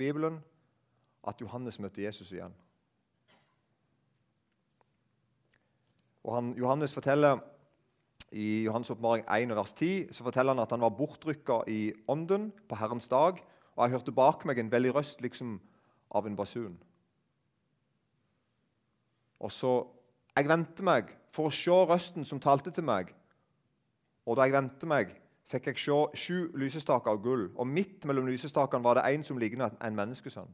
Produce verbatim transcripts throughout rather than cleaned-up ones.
Bibelen at Johannes møtte Jesus igjen. Og han, Johannes forteller i Johannes åpenbaring én vers ti, så forteller han at han var bortrykket i ånden på Herrens dag, og jeg hørte bak meg en veldig røst liksom av en basun. Og så, jeg ventet meg for å se røsten som talte til meg, og da jeg ventet meg, fikk jeg se sju lysestaker av gull, og midt mellom lysestakene var det en som lignet en menneskesønn.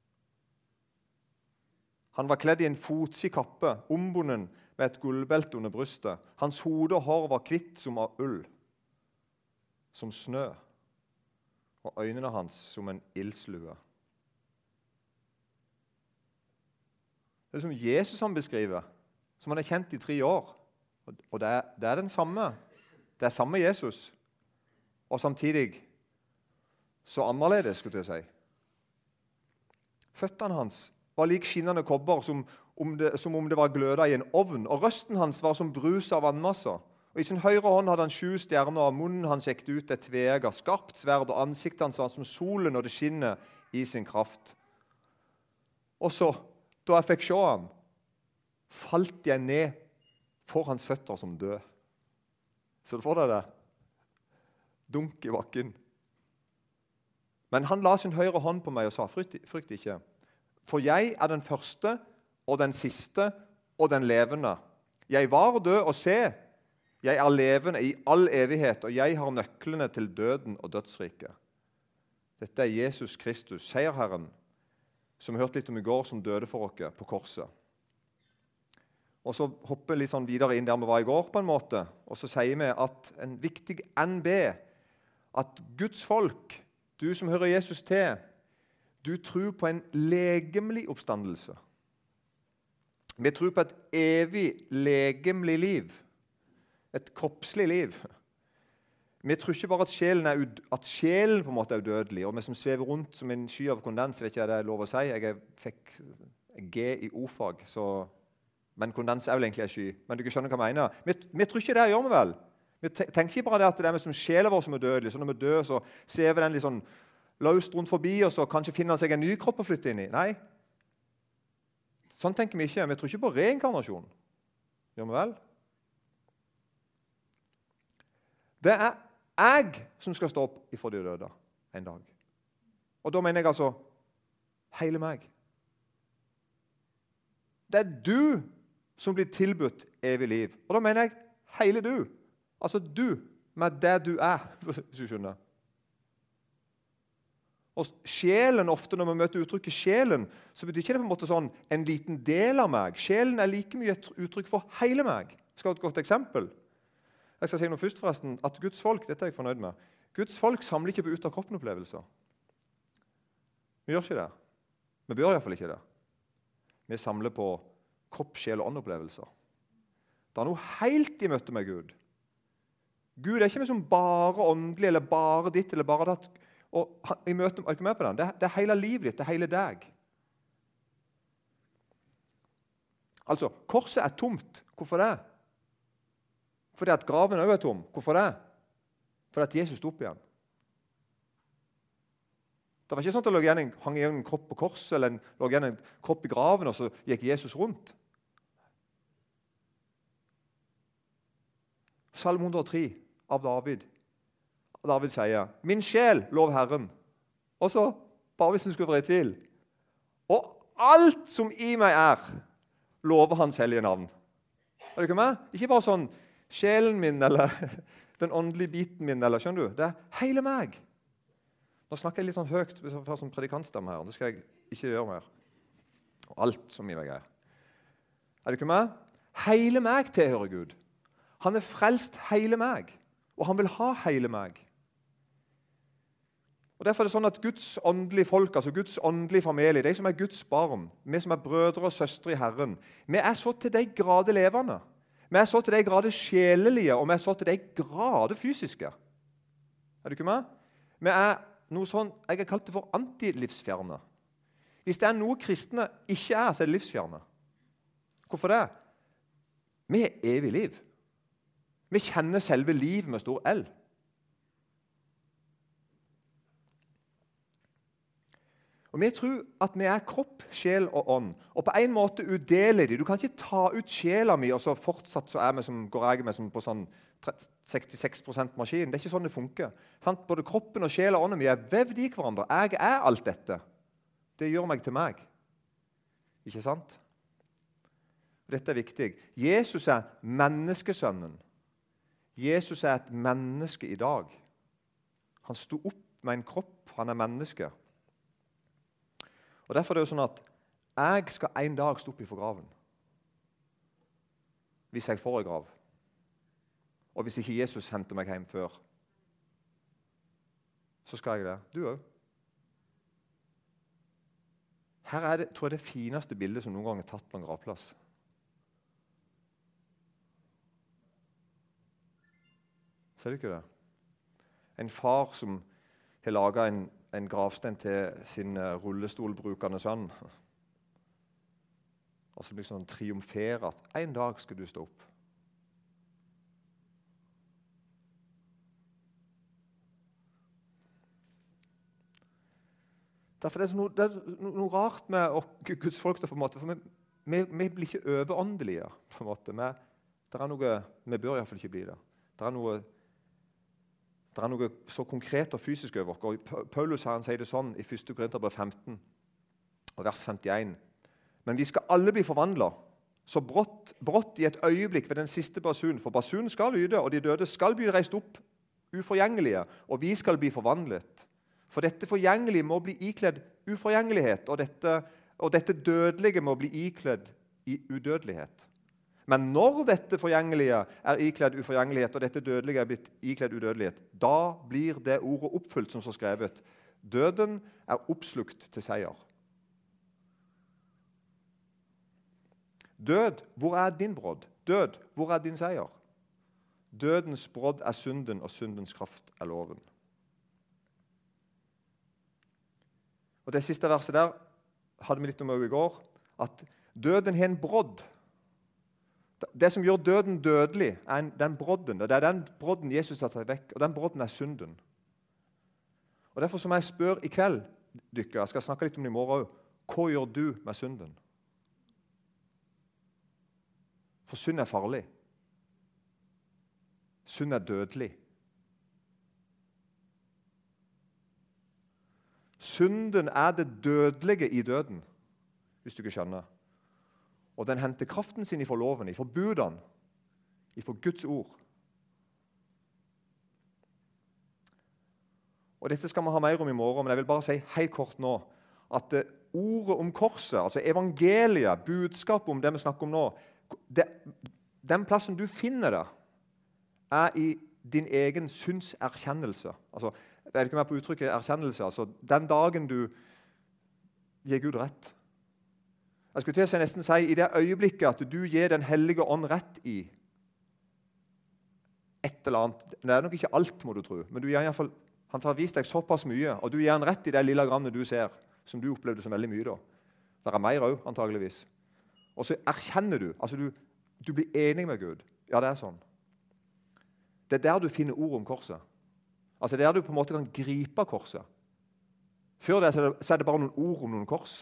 Han var kledd i en fotsid kappe, ombunden med et gullbelte under brystet. Hans hode og hår var hvitt som av ull, som snø, og øynene hans som en ildslue. Det er som Jesus han beskriver, som han har kjent i tre år. Og det er, det er den samme. Det er samme Jesus. Og samtidig så annerledes, skulle jeg si. Føttene hans var lik skinnende kobber, som om, det, som om det var gløda i en ovn. Og røsten hans var som brus av vannmasser. Og i sin høyre hånd hadde han sju stjerner, og munnen hans gikk ut et tveegget, skarpt sverd, og ansiktet hans var som solen når det skinner i sin kraft. Og så, da jeg fikk se ham, falt jeg ned for hans føtter som død. Så du får deg det? Dunk i bakken. Men han la sin høyre hånd på meg og sa, frykt, frykt ikke. For jeg er den første og den siste og den levende. Jeg var død og se, jeg er levende i all evighet, og jeg har nøklene til døden og dødsriket. Dette er Jesus Kristus, seierherren, som vi hørte litt om i går, som døde for oss på korset. Og så hopper vi litt sånn videre inn der vi var i går på en måte, og så sier vi at en viktig N B, at Guds folk, du som hører Jesus til, du tror på en legemlig oppstandelse. Vi tror på et evig legemlig liv, et kroppslig liv. Vi tror ikke bare at sjelen, er ud- at sjelen på en måte er udødelig, og vi som svever rundt som en sky av kondens, vet ikke jeg det er lov å si, jeg fikk G i ordfag, så, men kondens er vel egentlig en sky, men du kan skjønne hva jeg mener. Vi, vi tror ikke det gjør vi vel. Vi tenker ikke bare det at det er med som sjelen vår som er dødelig, så når vi dør så svever den litt sånn løst rundt forbi, og så kanskje finner han seg en ny kropp å flytte inn i. Nei, sånn tenker vi ikke. Vi tror ikke på reinkarnasjon. Gjør vi vel? Det er jeg som skal stå opp ifra de døde en dag. Og da mener jeg altså hele meg. Det er du som blir tilbudt evig liv. Og da mener jeg hele du. Altså du med det du er, hvis du skjønner. Og sjelen, ofte når vi møter uttrykket sjelen, så betyr ikke det på en måte sånn en liten del av meg. Sjelen er like mye et uttrykk for hele meg. Jeg skal ha et godt eksempel. Jeg skal si noe først forresten, at Guds folk, dette er jeg fornøyd med, Guds folk samler ikke på ut av kroppen-opplevelser. Vi gjør ikke det. Vi bør i hvert fall ikke det. Vi samler på kropp, sjel og ånd-opplevelser. Det er noe helt i møte med Gud. Gud er ikke liksom bare åndelig, eller bare ditt, eller bare datt. Og i møte, er du ikke med på den? Det er, det er hele livet ditt, det er hele deg. Altså, korset er tomt. Hvorfor det? Fordi at graven også er tom. Hvorfor det? Fordi at Jesus sto opp igjen. Det var ikke sånn at det lå igjen en, hang igjen en kropp på korset, eller en, lå igjen en kropp i graven, og så gikk Jesus rundt. Salme hundre og tre av David. David sier, min sjel lov Herren. Og så, bare hvis du skulle være i tvil, og alt som i meg er, lover hans hellige navn. Er du ikke med? Ikke bare sånn, sjelen min, eller den åndelige biten min, eller skjønner du? Det er hele meg. Nå snakker jeg litt sånn høyt, for som predikantstemme her, det skal jeg ikke gjøre mer. Og alt som i meg er. Er du ikke med? Hele meg tilhører Gud. Han er frelst hele meg, og han vil ha hele meg. Og Derfor er det sånn at Guds åndelige folk, altså Guds åndelige familie, de som er Guds barn, vi som er brødre og søstre i Herren, vi er så til de grader levende. Vi er så til de grader sjelelige, og vi er så til de grader fysiske. Er du ikke med? Vi er noe sånn, jeg har kalt det for antilivsfjerne. Hvis det er noe kristne ikke er, så er det livsfjerne. Hvorfor det? Vi er evig liv. Vi kjenner selve liv med stor L. Og vi tror at vi er kropp, sjel og ånd, og på en måte udelelige. Du kan ikke ta ut sjela mi, og så fortsatt så er vi som, går jeg med som på sånn sekstiseks prosent maskin. Det er ikke sånn det funker. Både kroppen og sjela og ånden mi er vevd i hverandre. Jeg er alt dette. Det gjør meg til meg. Ikke sant? Dette er viktig. Jesus er menneskesønnen. Jesus er et menneske i dag. Han sto opp med en kropp. Han er menneske. Og Derfor er det jo sånn at jeg skal en dag stå opp i graven. Hvis jeg får en grav. Og hvis ikke Jesus henter meg hjem før, så skal jeg det. Du også. Her er det, tror jeg, det fineste bildet som noen gang er tatt på en gravplass. Ser du ikke det? En far som har laget en, en gravstein til sin rullestolbrukende sønn. Og så liksom triumferer at en dag skal du stå opp. Derfor er det, noe, det er noe rart med å, Guds folk, på en måte, for vi, vi, vi blir ikke overåndelige. På en måte. Vi, det er noe, vi bør i hvert fall ikke bli det. Det er noe, det er noe så konkret og fysisk over oss. Og Paulus han sier det sånn i første Korinterbrev femten, og vers femtien. Men vi skal alle bli forvandlet, så brått, brått i et øyeblikk ved den siste basun. For basunen skal lyde, og de døde skal bli reist opp uforgjengelige, og vi skal bli forvandlet. For dette forgjengelige må bli ikledd uforgjengelighet, og dette, og dette dødelige må bli ikledd i udødelighet. Men når dette forgjengelige er ikledd uforgjengelighet, og dette dødelige er blitt ikledd udødelighet, da blir det ordet oppfylt som så skrevet. Døden er oppslukt til seier. Død, hvor er din brodd? Død, hvor er din seier? Dødens brodd er synden, og syndens kraft er loven. Og Det siste verset der hadde vi litt om i går, at døden har en brodd. Det som gjør døden dødelig, er den brodden. Det er den brodden Jesus har tatt vekk, og den brodden er synden. Og Derfor som jeg spør i kveld, dykker, jeg skal snakke litt om det i morgen også, hva gjør du med synden? For synd er farlig. Synd er dødelig. Synden er det dødelige i døden, hvis du ikke skjønner. Og den henter kraften sin ifra loven, ifra budene, ifra Guds ord. Og Dette skal vi ha mer om i morgen, men jeg vil bare si helt kort nå at det, ordet om korset, altså evangeliet, budskapet om det vi snakker om nå, det, den plassen du finner det, er i din egen syndserkjennelse. Altså, det er ikke mer på uttrykket erkjennelse. Altså, den dagen du gir Gud rett. Jeg skulle til å si, nesten si i det øyeblikket at du gir den hellige ånd rett i et eller annet. Det er nok ikke alt, må du tro, men du gir i hvert fall, han har vist deg såpass mye, og du gir han rett i det lille grannet du ser, som du opplevde som veldig mye da. Det er mer også, antageligvis. Og så erkjenner du, altså du, du blir enig med Gud. Ja, det er sånn. Det er der du finner ord om korset. Altså det er der du på en måte kan gripe korset. Før det så er det, så er det bare noen ord om noen kors.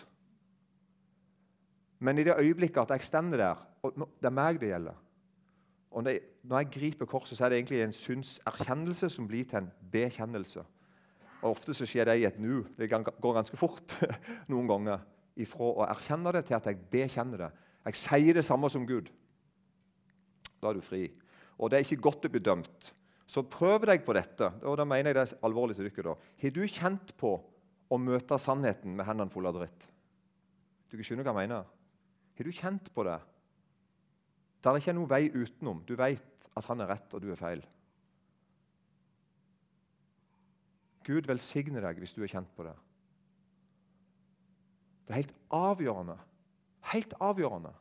Men i det øyeblikket at jeg stender der, og det er meg det gjelder, og det, når jeg griper korset, så er det egentlig en syndserkjennelse som blir til en bekjennelse. Og ofte så skjer det i et nu. Det går ganske fort noen ganger ifra å erkjenne det til at jeg bekjenner det. Jeg sier det samme som Gud. Da er du fri. Og det er ikke godt å bli dømt. Så prøv deg på dette, og da mener jeg det er alvorlig til dere da. Har du kjent på å møte sannheten med hendene fulle av dritt? Du kan skjønne hva jeg mener. Har du kjent på det? Der er ikke noen vei utenom. Du vet at han er rett og du er feil. Gud velsigne deg hvis du har kjent på det. Det er helt avgjørende. Helt avgjørende.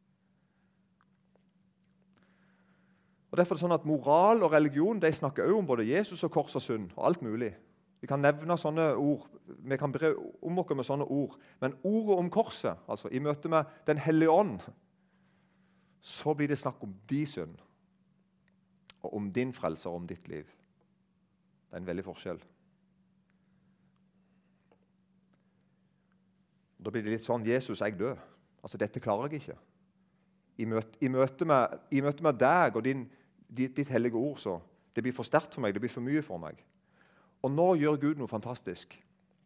Og Derfor er det sånn at moral og religion de snakker også om både Jesus og kors og synd og alt mulig. Vi kan nevne sånne ord, vi kan bre om oss med sånne ord. Men ordet om korset, altså i møte med den hellige ånd, så blir det snakk om din synd og om din frelse og om ditt liv. Det er en veldig forskjell. Da blir det litt sånn, Jesus, jeg dør. Altså, dette klarer jeg ikke. I møte, i møte, med, i møte med deg og din, ditt, ditt hellige ord, så det blir for sterkt for meg, det blir for mye for meg. Og nå gjør Gud noe fantastisk.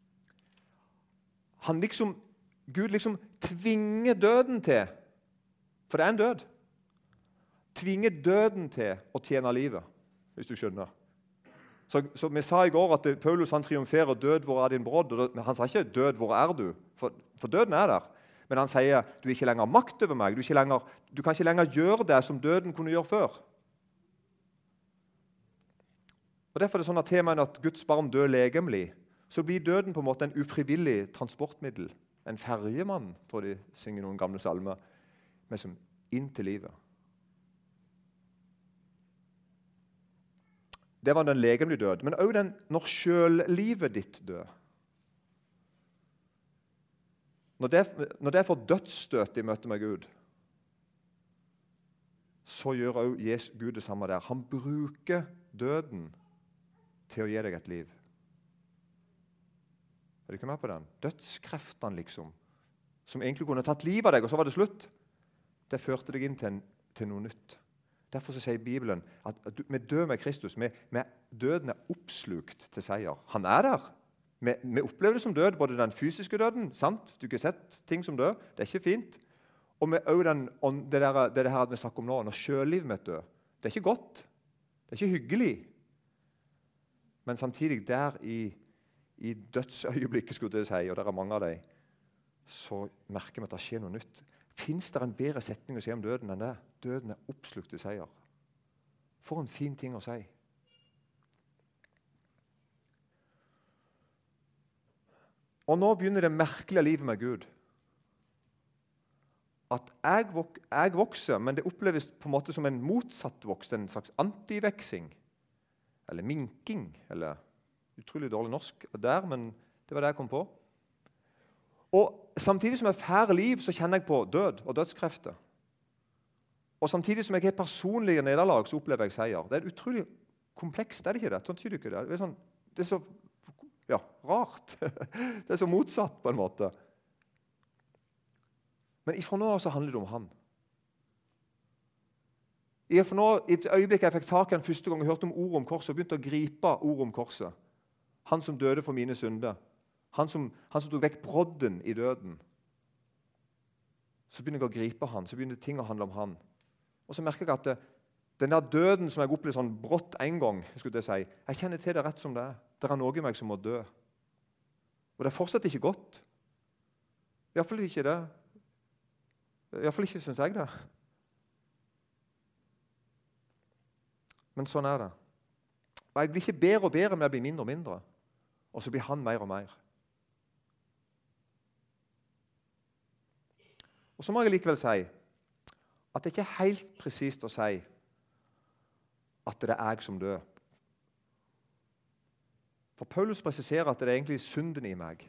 Han liksom, Gud liksom tvinger døden til, for det er en død, tvinger døden til å tjene livet, hvis du skjønner. Så, så vi sa i går at Paulus han triumferer, død, hvor er din brodd? Og han sa ikke, død, hvor er du? For, for døden er der. Men han sier, du er ikke lenger makt over meg, du, er ikke lenger, du kan ikke lenger gjøre det som døden kunne gjøre før. Og Derfor er det sånn at temaet at Guds barn dør legemlig, så blir døden på en måte en ufrivillig transportmiddel. En ferjemann, tror de synger noen gamle salmer, men som inn til livet. Det var den legemlige død, men også den når sjøllivet ditt dør. Når det, når det får dødsstøt i møte med Gud, så gjør også Gud det samme der. Han bruker døden til å gi deg et liv. Er du ikke med på den? Dødskreftene, liksom, som egentlig kunne tatt livet av deg, og så var det slutt. Det førte deg inn til, en, til noe nytt. Derfor så sier Bibelen at, at vi dør med Kristus. Vi, vi, døden er oppslukt til seier. Han er der. Vi, vi opplever det som død, både den fysiske døden, sant? Du har ikke sett ting som død, det er ikke fint. Og vi, den, det, der, det, det her vi snakker om nå, når sjøllivet mitt dør. Det er ikke godt, det er ikke hyggelig. Men samtidig der i, i dødsøyeblikket, skulle jeg si, og der er mange av dem, så merker vi at det skjer noe nytt. Finnes det en bedre setning å si om døden enn det? Døden er oppslukt til seier. For en fin ting å si. Og nå begynner det merkelige livet med Gud. At jeg, vok jeg vokser, men det oppleves på en måte som en motsatt vokst, en slags antiveksing, eller minking, eller utrolig dårlig norsk der, men det var det jeg kom på. Og samtidig som jeg får liv, så kjenner jeg på død og dødskrefter. Og samtidig som jeg har personlige nederlag, så opplever jeg seier. Det er utrolig komplekst, er det ikke det? Sånn tyder ikke det. Det er, sånn, det er så ja, rart. Det er så motsatt på en måte. Men ifra nå så handler det om han. I for nå, i et øyeblikk jeg fikk tak i den første gang og hørte om ordet om korset, og begynte å gripe ordet om korset. Han som døde for mine synder. Han som, han som tok vekk brodden i døden. Så begynner jeg å gripe han, så begynner ting å handle om han. Og så merker jeg at det, den der døden som jeg opplevde sånn brått en gang, skulle jeg si, jeg kjenner til det rett som det er. Det er noe i meg som må dø. Og det er fortsatt ikke godt. I hvert fall ikke det. I hvert fall ikke synes jeg det. Men sånn er det. Og jeg blir ikke bedre og bedre, men jeg blir mindre og mindre. Og så blir han mer og mer. Og så må jeg likevel si at det ikke er helt presist å si at det er jeg som dør. For Paulus presiserer at det er egentlig synden i meg.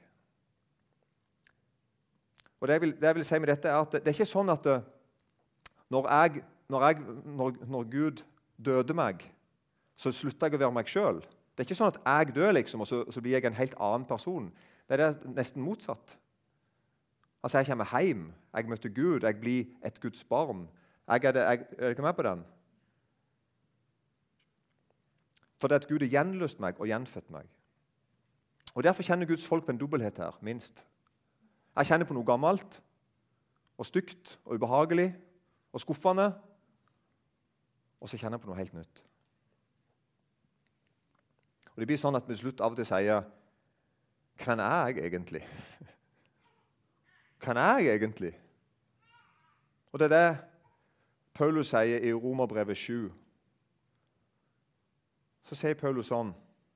Og det jeg vil, det jeg vil si med dette er at det, det er ikke sånn at det, når, jeg, når, jeg, når, når Gud døde meg, så slutter jeg å være meg selv. Det er ikke sånn at jeg dør, liksom, og så, så blir jeg en helt annen person. Det er det nesten motsatt. Altså, jeg kommer hjem, jeg møter Gud, jeg blir et Guds barn. Jeg er, det, jeg, er du ikke med på den? For det at Gud har gjenløst meg og gjenfødt meg. Og derfor kjenner Guds folk på en dobbelthet her, minst. Jeg kjenner på noe gammelt, og stygt, og ubehagelig, og skuffende, og så kjenner jeg på noe helt nytt. Og det blir sånn at vi slutt av og til sier, hvem er jeg egentlig? Hvem er jeg egentlig? Og det er det Paulus sier i Romerbrevet sju. Så sier Paulus sånn,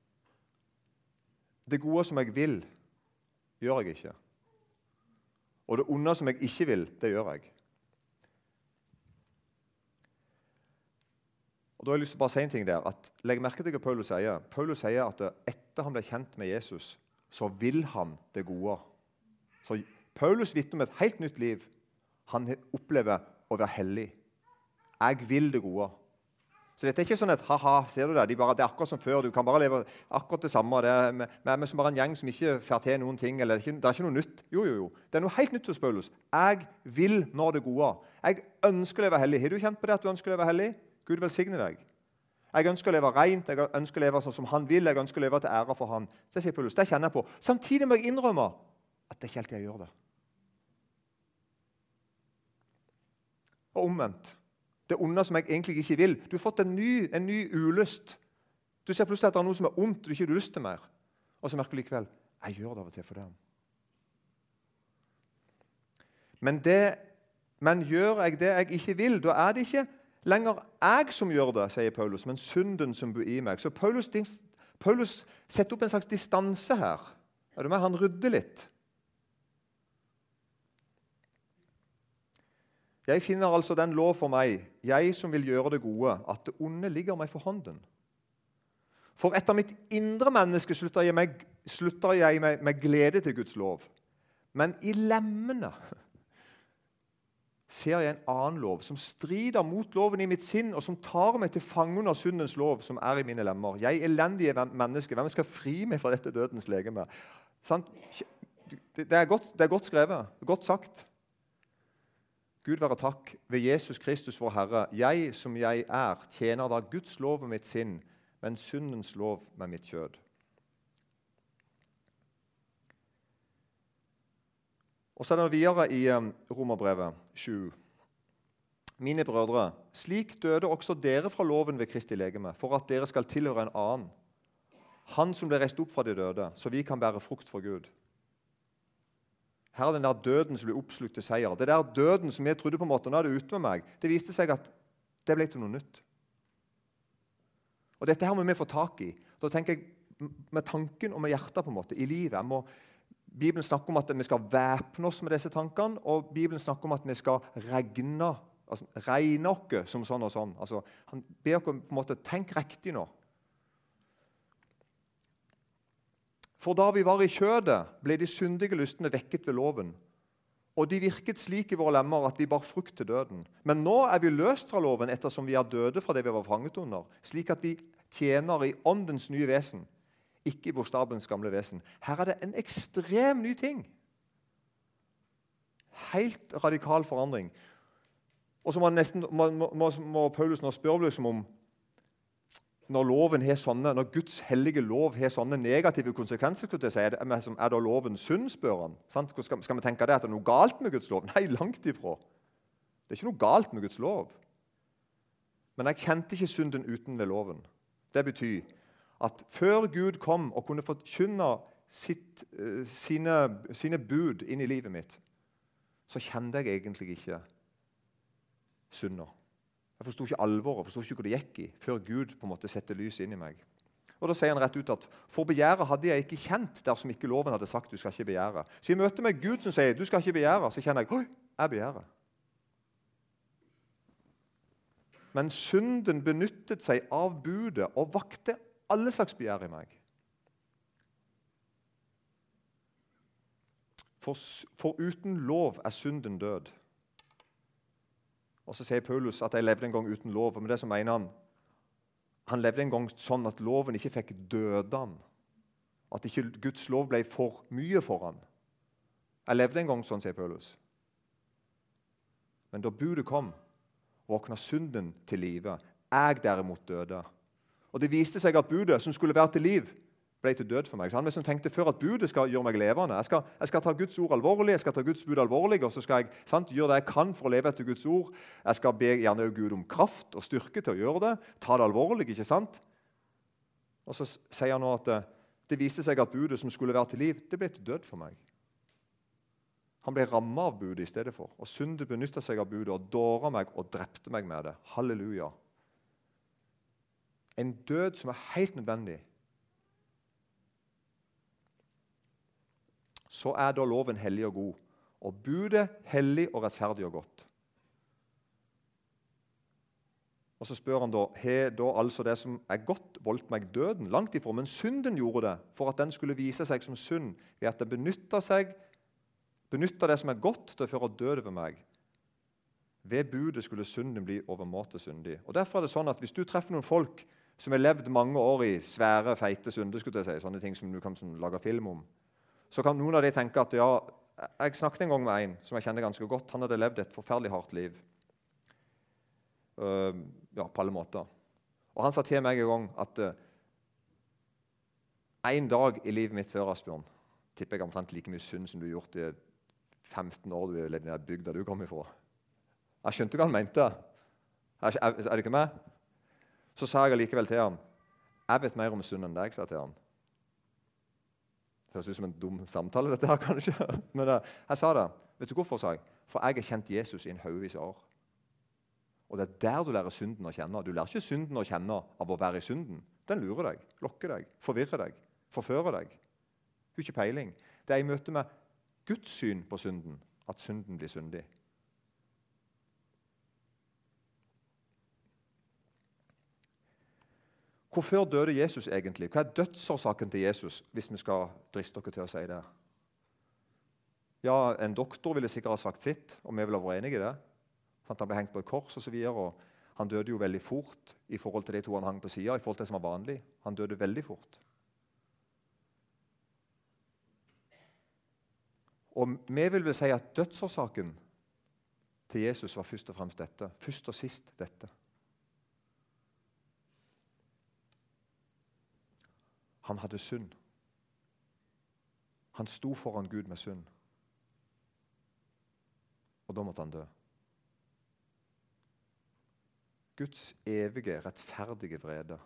det gode som jeg vil, gjør jeg ikke. Og det onde som jeg ikke vil, det gjør jeg. Og da har jeg lyst til å bare si en ting der, at legg merke til hva Paulus sier. Paulus sier at etter han ble kjent med Jesus, så vil han det gode. Så Paulus vitner om et helt nytt liv. Han opplever å være hellig. Jeg vil det gode. Så dette er ikke sånn at haha, ser du det, de bare, det er akkurat som før, du kan bare leve akkurat det samme. Det er med, med som bare en gjeng som ikke får til noen ting, eller det er, ikke, det er ikke noe nytt. Jo, jo, jo. Det er noe helt nytt hos Paulus. Jeg vil nå det gode. Jeg ønsker å leve hellig. Har du kjent på det at du ønsker å leve hellig? Gud velsigne deg. Jeg ønsker å leve rent, jeg ønsker å leve sånn som han vil, jeg ønsker å leve til ære for han. Det sier Paulus, det kjenner jeg på. Samtidig må jeg innrømme at det er ikke alltid jeg gjør det. Og omvendt. Det onde som jeg egentlig ikke vil. Du har fått en ny, en ny ulyst. Du ser plutselig at det er noe som er ondt, og du ikke har lyst til mer. Og så merker du likevel, jeg gjør det av og til for det. Men, det, men gjør jeg det jeg ikke vil, da er det ikke lenger jeg som gjør det, sier Paulus, men synden som bor i meg. Så Paulus, Paulus setter opp en slags distanse her. Er du med? Han rydder litt. Jeg finner altså den lov for meg, jeg som vil gjøre det gode, at det onde ligger meg for hånden. For etter mitt indre menneske slutter jeg, meg, slutter jeg meg med glede til Guds lov. Men i lemmene ser jeg en annen lov, som strider mot loven i mitt sinn, og som tar meg til fange under syndens lov, som er i mine lemmer. Jeg elendige menneske, hvem skal fri meg fra dette dødens legeme? Det er godt, det er godt skrevet, godt sagt. Gud være takk ved Jesus Kristus vår Herre. Jeg som jeg er, tjener da Guds lov med mitt sinn, men syndens lov med mitt kjød. Og så er det videre i Romerbrevet sju. Mine brødre, slik døde også dere fra loven ved Kristi legeme, for at dere skal tilhøre en annen. Han som ble reist opp fra de døde, så vi kan bære frukt for Gud. Her er den der døden som blir oppslukt til seier. Det der døden som jeg trodde på en måte, nå er det ute med meg. Det viste seg at det ble til noe nytt. Og dette her må vi få tak i. Da tenker jeg med tanken og med hjertet på en måte, i livet. Må, Bibelen snakker om at vi skal væpne oss med disse tankene, og Bibelen snakker om at vi skal regne, altså regne oss som sånn og sånn. Altså, han ber oss på en måte, tenk riktig nå. For da vi var i kjødet, ble de syndige lystene vekket ved loven. Og de virket slik i våre lemmer at vi bar frukt til døden. Men nå er vi løst fra loven ettersom vi er døde fra det vi var fanget under, slik at vi tjener i åndens nye vesen, ikke i bokstavens gamle vesen. Her er det en ekstrem ny ting. Helt radikal forandring. Og så må, nesten, må, må, må Paulus nå spørre liksom om når loven har sånne, når Guds hellige lov har sånne negative konsekvenser, er, det, er da loven synd, spør han? Skal, skal vi tenke det at det er noe galt med Guds lov? Nei, langt ifra. Det er ikke noe galt med Guds lov. Men jeg kjente ikke synden uten ved loven. Det betyr at før Gud kom og kunne forkynne sitt, sine, sine bud inn i livet mitt, så kjente jeg egentlig ikke synder. Jeg forstod ikke alvoret, jeg forstod ikke hvor det gikk i, før Gud på en måte sette lys inn i meg. Og da sier han rett ut at for begjæret hadde jeg ikke kjent dersom ikke loven hadde sagt du skal ikke begjære. Så i møte med Gud som sier du skal ikke begjære, så kjenner jeg, oi, jeg begjærer. Men synden benyttet seg av budet og vakte alle slags begjær i meg. For, for uten lov er synden død. Og så sier Paulus at jeg levde en gang uten lov, og med det så mener han han levde en gang sånn at loven ikke fikk døde han. At ikke Guds lov ble for mye for han. Jeg levde en gang sånn, sier Paulus. Men da budet kom, våkna synden til livet. Jeg derimot døde. Og det viste seg at budet som skulle være til liv, ble til død for meg. Så han liksom tenkte før at budet skal gjøre meg levende. Jeg skal, jeg skal ta Guds ord alvorlig, jeg skal ta Guds bud alvorlig, og så skal jeg sant, gjøre det jeg kan for å leve etter Guds ord. Jeg skal be gjerne Gud om kraft og styrke til å gjøre det. Ta det alvorlig, ikke sant? Og så sier han nå at det, det viste seg at budet som skulle være til liv, det ble til død for meg. Han ble rammet av budet i stedet for. Og synden benyttet seg av budet og dåret meg og drepte meg med det. Halleluja. En død som er helt nødvendig. Så er da loven hellig og god, og budet hellig og rettferdig og godt. Og så spør han da, har da altså det som er godt voldt meg døden? Langt ifra, men synden gjorde det, for at den skulle vise seg som synd, ved at den benytter seg, benytter det som er godt til å føre død over meg. Ved budet skulle synden bli overmåte syndig. Og derfor er det sånn at hvis du treffer noen folk som har levd mange år i svære, feite synder, skulle jeg si, sånne ting som du kan sånn, lage film om, så kan noen av de tenke at ja, jeg snakket en gang med en som jeg kjenner ganske godt. Han hadde levd et forferdelig hardt liv. Uh, ja, på alle måter. Og han sa til meg en gang at uh, en dag i livet mitt før, Asbjørn, tipper jeg omtrent like mye synd som du har gjort i femten år du har levd i den bygda du kom ifra. Jeg skjønte hva han mente. Er, er, er det ikke meg? Så sa jeg likevel til han, jeg vet mer om synd enn deg, sa jeg til han. Det høres ut som en dum samtale, dette her, kanskje. Men uh, jeg sa det. Vet du hvorfor, sa jeg? For jeg har kjent Jesus i en haugevis år. Og det er der du lærer synden å kjenne. Du lærer ikke synden å kjenne av å være i synden. Den lurer deg, lokker deg, forvirrer deg, forfører deg. Du har ikke peiling. Det er i møte med Guds syn på synden at synden blir syndig. Hvorfor døde Jesus egentlig? Hva er dødsårsaken til Jesus, hvis vi skal driste dere til å si det? Ja, en doktor ville sikkert ha sagt sitt, og vi vil ha vært enige i det. Han ble hengt på et kors og så videre, og han døde jo veldig fort i forhold til de to han hang på siden, i forhold til det som var vanlig. Han døde veldig fort. Og vi vil vel si at dødsårsaken til Jesus var først og fremst dette. Først og sist dette. Han hadde synd. Han sto foran Gud med synd. Og da måtte han dø. Guds evige, rettferdige vrede.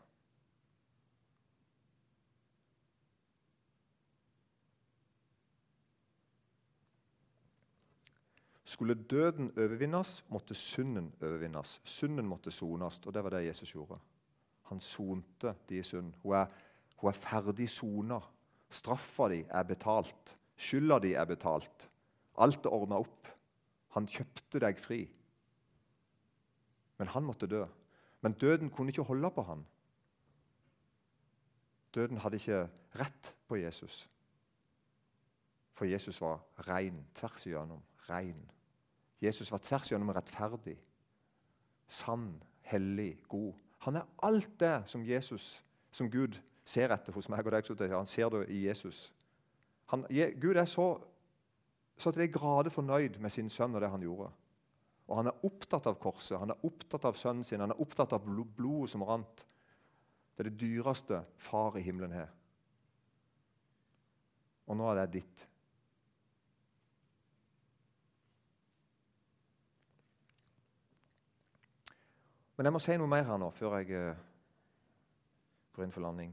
Skulle døden overvinnes, måtte synden overvinnes. Synden måtte sones, og det var det Jesus gjorde. Han sonte de synd. Hun er, hun er ferdig sonet. Straffa de er betalt. Skylda de er betalt. Alt er ordnet opp. Han kjøpte deg fri. Men han måtte dø. Men døden kunne ikke holde på han. Døden hadde ikke rett på Jesus. For Jesus var ren, tvers igjennom, ren. Jesus var tvers igjennom rettferdig, sann, hellig, god. Han er alt det som Jesus, som Gud ser etter hos meg og deg. Han ser det i Jesus. Han, Gud er så, så til de grader fornøyd med sin sønn og det han gjorde. Og han er opptatt av korset, han er opptatt av sønnen sin, han er opptatt av blodet som rant. Det er det dyreste far i himmelen har. Og nå er det ditt. Men jeg må si noe mer her nå, før jeg uh, går inn for landing.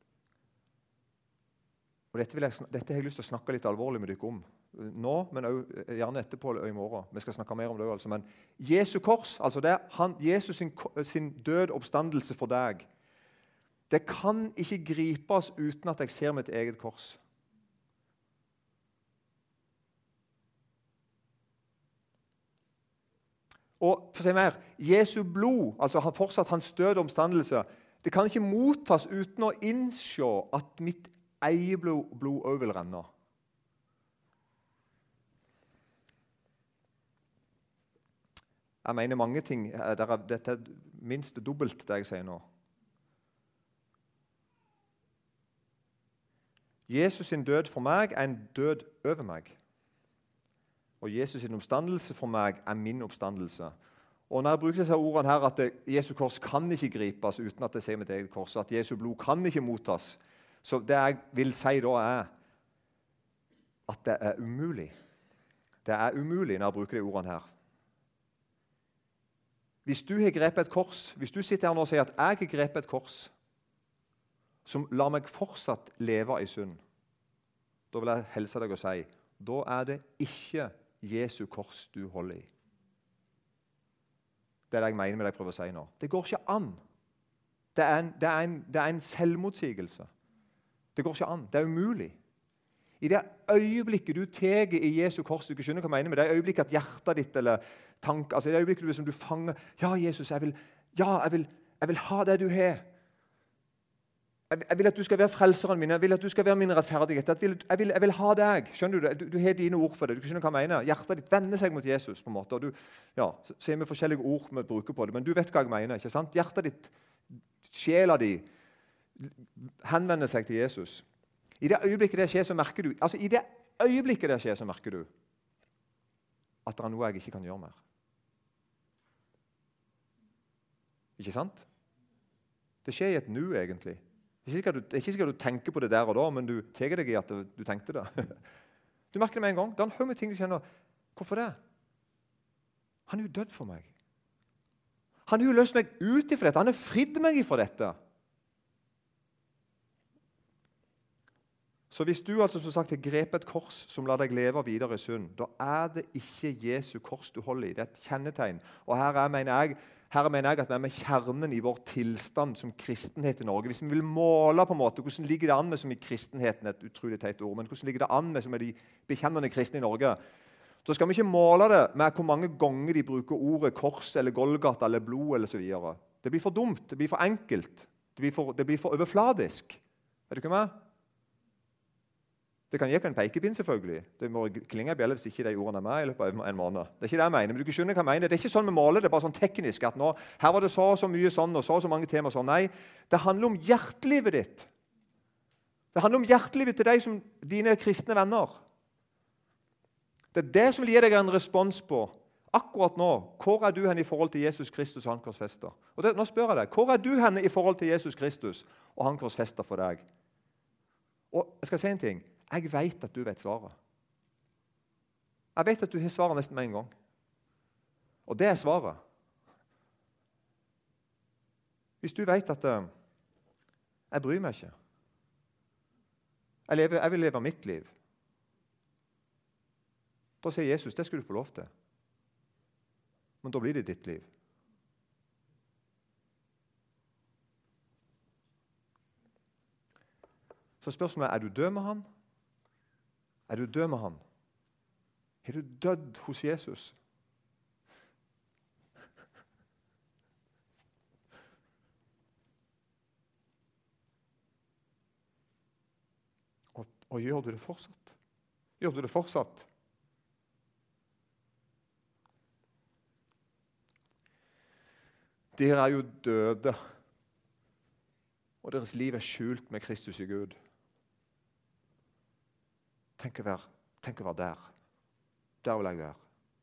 Og dette, vil jeg, dette har jeg lyst til å snakke litt alvorlig med dere om. Nå, men også, gjerne etterpå og i morgen. Vi skal snakke mer om det også, altså. Men Jesu kors, altså det er han, Jesus sin, sin død oppstandelse for deg. Det kan ikke gripes uten at jeg ser mitt eget kors. Og for å si mer, Jesu blod, altså fortsatt hans død oppstandelse, det kan ikke mottas uten å innse at mitt eget blod, blod også vil renne. Jeg mener mange ting, dette er minst dobbelt det jeg sier nå. Jesus sin død for meg er en død over meg. Og Jesus sin oppstandelse for meg er min oppstandelse. Og når jeg bruker disse ordene her, at det, Jesu kors kan ikke gripes uten at jeg ser mitt eget kors, at Jesu blod kan ikke mottas, så det jeg vil si da er at det er umulig. Det er umulig når jeg bruker de ordene her. Hvis du har grepet et kors, hvis du sitter her nå og sier at jeg har grepet et kors som lar meg fortsatt leve i synd, da vil jeg helse deg og si, da er det ikke Jesu kors du holder i. Det er det jeg mener med det jeg prøver å si nå. Det går ikke an. Det er en, det er en, det er en selvmotsigelse. Det går ikke an. Det er umulig. I det øyeblikket du teger i Jesu kors, du ikke skjønner hva jeg mener med det, øyeblikket at hjertet ditt, eller tank, altså i det øyeblikket du, som du fanger, ja, Jesus, jeg vil, ja, jeg vil, jeg vil ha det du har. Jeg, jeg vil at du skal være frelseren min, jeg vil at du skal være min rettferdighet. Jeg vil, jeg vil, jeg vil ha deg. Skjønner Du det? Du, du har dine ord for det. Du skjønner hva jeg mener. Hjertet ditt vender seg mot Jesus. på en måte. Og du, ja, så ser vi forskjellige ord vi bruker på det, men du vet hva jeg mener. ikke sant? Hjertet ditt, sjela di, henvender seg til Jesus. I det øyeblikket det skjer, så merker du altså i det øyeblikket det skjer, så merker du at det er noe jeg ikke kan gjøre mer. Ikke sant? Det skjer i et nu, egentlig. Det er ikke sikkert du, ikke sikkert du tenker på det der og da, men du teger deg i at du, du tenkte det. Du merker det med en gang. Det er en haug med ting du kjenner. Hvorfor det? Han er jo dødd for meg. Han har jo løst meg ut ifra dette. Han har fridd meg ifra dette. Så hvis du altså som sagt har grepet et kors som lar deg leve videre i synd, da er det ikke Jesu kors du holder i. Det er et kjennetegn. Og her er, mener jeg, her mener jeg at vi er med kjernen i vår tilstand som kristenhet i Norge. Hvis vi vil måle på en måte, hvordan ligger det an med som i kristenheten, et utrolig teit ord, men hvordan ligger det an med som er de bekjennende kristne i Norge, så skal vi ikke måle det med hvor mange ganger de bruker ordet kors eller Golgata eller blod eller så videre. Det blir for dumt, det blir for enkelt, det blir for, det blir for overfladisk. Er du ikke med? Det kan gi en pekepinn, selvfølgelig. Det må klinge i bjelle hvis ikke de ordene er med i løpet av en måned. Det er ikke det jeg mener, men du skjønner hva jeg mener. Det er ikke sånn vi måler det, bare sånn teknisk, at nå, her var det så og så mye sånn, og så og så mange temaer sånn. Nei, det handler om hjertelivet ditt. Det handler om hjertelivet til deg som dine kristne venner. Det er det som vil gi deg en respons på. Akkurat nå, hvor er du hen i forhold til Jesus Kristus og han korsfester? Og det, nå spør jeg deg, hvor er du hen i forhold til Jesus Kristus og han korsfester for deg? Og jeg skal si en ting. Jeg vet at du vet svaret. Jeg vet at du har svaret nesten med en gang. Og det er svaret. Hvis du vet at uh, jeg bryr meg ikke. Jeg, lever, jeg vil leve mitt liv. Da sier Jesus, det skal du få lov til. Men da blir det ditt liv. Så spørsmålet er, er du død med han? Er du død med han? Er du dødd hos Jesus? Og, og gjør du det fortsatt? Gjør du det fortsatt? Dere er jo døde, og deres liv er skjult med Kristus i Gud. Tenk å være, tenk å være der. Der vil jeg være.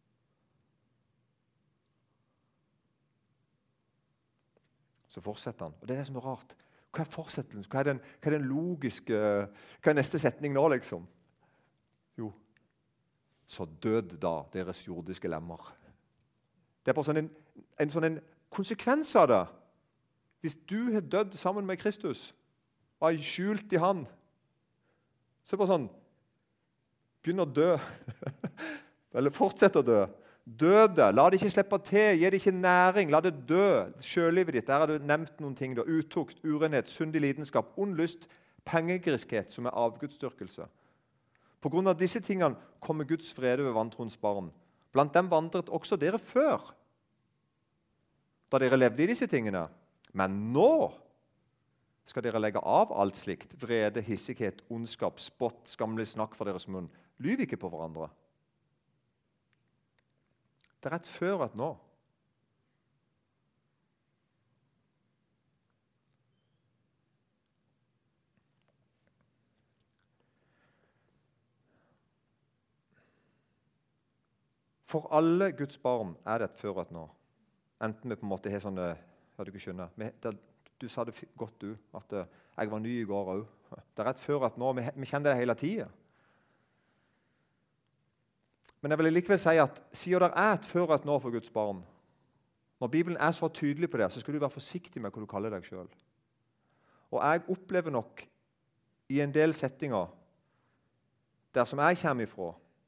Så fortsetter han. Og det er det som er rart. Hva er fortsettelsen? Hva er den, hva er den logiske... Hva er neste setning nå, liksom? Jo, så død da deres jordiske lemmer. Det er bare sånn en, en, sånn en konsekvens av det. Hvis du har dødd sammen med Kristus, og er skjult i han, så er det bare sånn, begynn å dø, eller fortsett å dø. Dø det, la det ikke slippe til, gi det ikke næring, la det dø. Selvlivet ditt, der har du nevnt noen ting, da. Utukt, urenhet, syndig lidenskap, ond lyst, pengegriskhet, som er avgudsdyrkelse. På grunn av disse tingene kommer Guds frede ved vantroens barn. Blant dem vandret også dere før, da dere levde i disse tingene. Men nå skal dere legge av alt slikt, vrede, hissighet, ondskap, spott, skammelig snakk for deres munn. Lyv ikke på hverandre. Det er et før og et nå. For alle Guds barn er det et før og et nå. Enten vi på en måte har sånne, ja du ikke skjønner, vi, det, du sa det godt du, at uh, jeg var ny i går også. Det er et før og et nå, vi, vi kjenner det hele tiden. Men jeg vil likevel si at siden det er et før og et nå for Guds barn, når Bibelen er så tydelig på det, så skal du være forsiktig med hva du kaller deg selv. Og jeg opplever nok i en del settinger, der som jeg kommer ifra,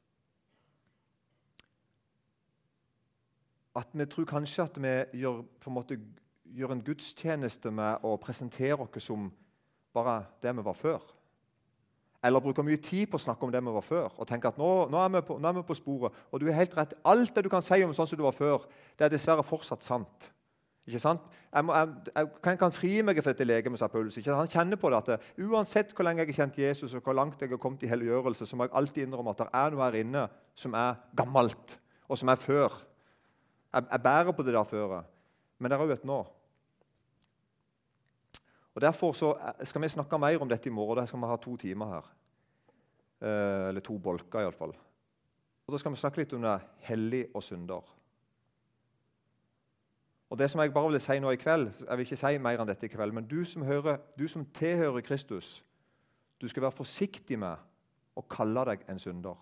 at vi tror kanskje at vi gjør, på en måte, gjør en gudstjeneste med å presentere oss som bare det vi var før. Eller bruker mye tid på å snakke om det vi var før, og tenker at nå, nå, er vi på, nå er vi på sporet. Og du er helt rett. Alt det du kan si om sånn som du var før, det er dessverre fortsatt sant. Ikke sant? Jeg, må, jeg, jeg kan, kan fri meg for dette legemet, sa Paulus. Ikke? Han kjenner på det at det, uansett hvor lenge jeg har kjent Jesus, og hvor langt jeg har kommet i helliggjørelse, så må jeg alltid innrømme at det er noe her inne som er gammelt, og som er før. Jeg, jeg bærer på det der før, men det er jo et nå. Og Derfor så skal vi snakke mer om dette i morgen. Da skal vi ha to timer her. Eh, eller to bolker, i alle fall. Og Da skal vi snakke litt om det hellig og synder. Og det som jeg bare vil si nå i kveld, jeg vil ikke si mer enn dette i kveld, men du som, hører, du som tilhører Kristus, du skal være forsiktig med å kalle deg en synder.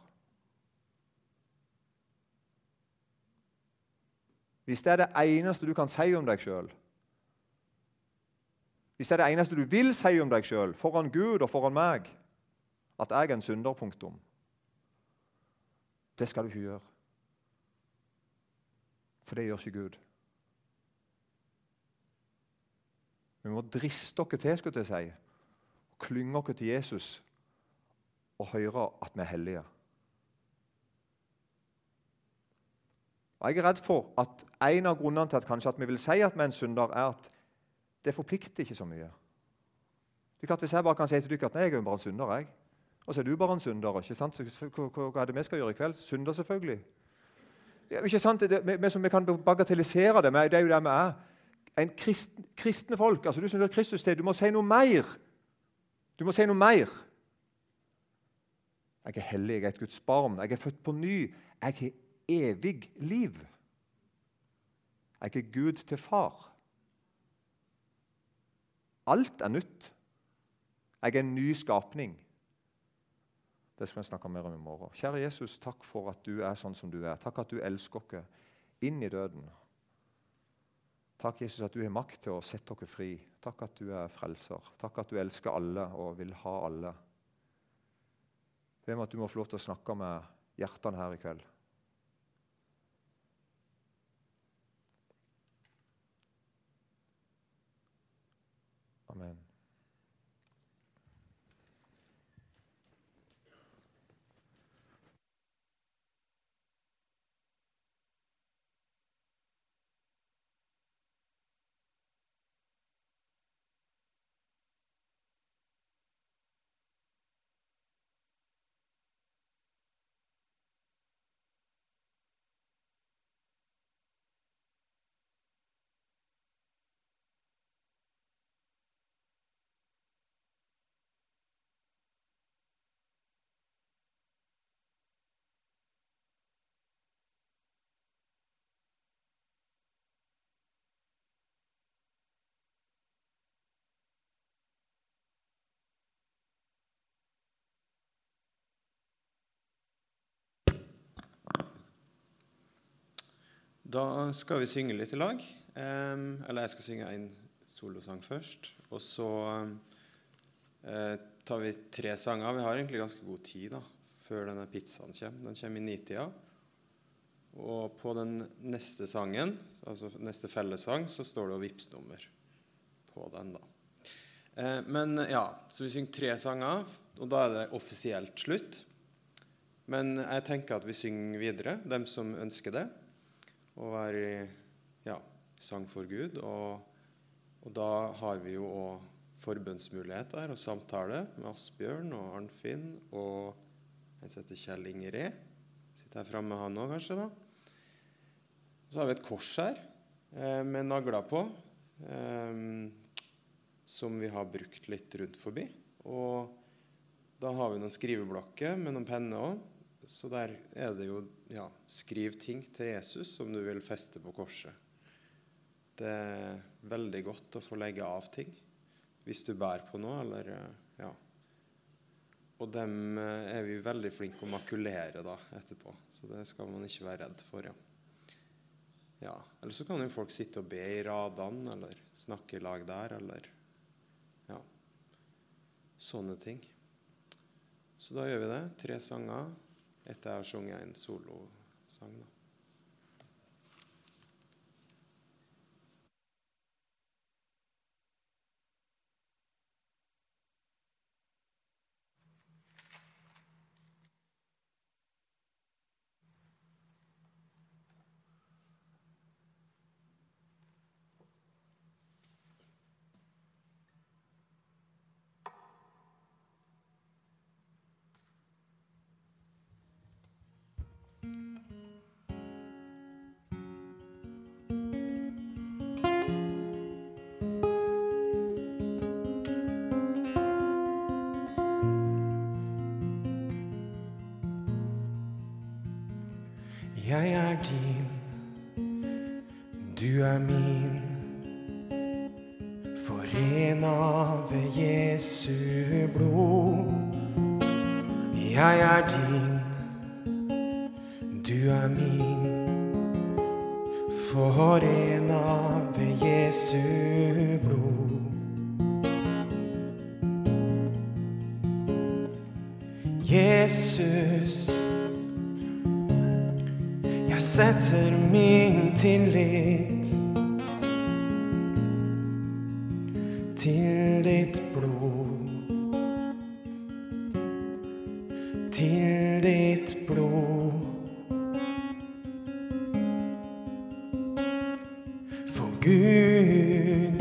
Hvis det er det eneste du kan si om deg selv, hvis det er det eneste du vil si om deg selv, foran Gud og foran meg, at jeg er en synderpunktum, det skal du ikke gjøre. For det gjør ikke Gud. Vi må driste oss til, skulle jeg si, og klynge oss til Jesus og høre at vi er hellige. Og Jeg er redd for at en av grunnene til at, kanskje, at vi vil si at vi er en synder, er at det forplikter ikke så mye. Det er klart, hvis jeg bare kan si til dere at jeg er bare en synder, jeg. Og så er du bare en synder, ikke sant? Så, hva, hva er det vi skal gjøre i kveld? Synder selvfølgelig. Ja, ikke sant? Det, vi, vi, vi kan bagatellisere det, men det er jo det vi er. En kristen, kristne folk, altså du som hører Kristus til, du må si noe mer. Du må si noe mer. Jeg er hellig, jeg er et Guds barn, jeg er født på ny, jeg har evig liv. Jeg er Gud til far. Alt er nytt. Jeg er en ny skapning. Det skal vi snakke mer om i morgen. Kjære Jesus, takk for at du er sånn som du er. Takk at du elsker oss inn i døden. Takk, Jesus, at du har makt til å sette oss fri. Takk at du er frelser. Takk at du elsker alle og vil ha alle. Jeg ber meg at du må få lov til å snakke med hjertene her i kveld. Amen. Da skal vi synge litt i lag. Um, eller jeg skal synge en solosang først. Og så uh, tar vi tre sanger. Vi har egentlig ganske god tid da, før denne pizzaen kommer. Den kommer i nitida. Og på den neste sangen, altså neste fellessang, så står det Vipps-nummer på den da. Uh, men ja, så vi synger tre sanger, og da er det offisielt slutt. Men jeg tenker at vi synger videre, dem som ønsker det. Og være i ja, sang for Gud, og, og da har vi jo også forbønnsmuligheter og samtale med Asbjørn og Arnfinn og en som heter Kjell Ingere. Sitter her fremme med han også kanskje da. Så har vi et kors her eh, med nagler på, eh, som vi har brukt litt rundt forbi. Og da har vi noen skriveblokker med noen penner også. Så der er det jo, ja, skriv ting til Jesus som du vil feste på korset. Det er veldig godt å få legge av ting, hvis du bærer på noe, eller, ja. Og dem er vi veldig flinke å makulere da, etterpå, så det skal man ikke være redd for, ja. Ja, eller så kan jo folk sitte og be i radene, eller snakke i lag der, eller, ja, sånne ting. Så da gjør vi det, tre sanger. Etter jeg har sunget en solosang da. Jeg er din, du er min, forenet ved Jesu blod. Jeg er din, du er min, forenet ved Jesu blod. Jesus, jeg setter min tillit til ditt blod, til ditt blod. For Gud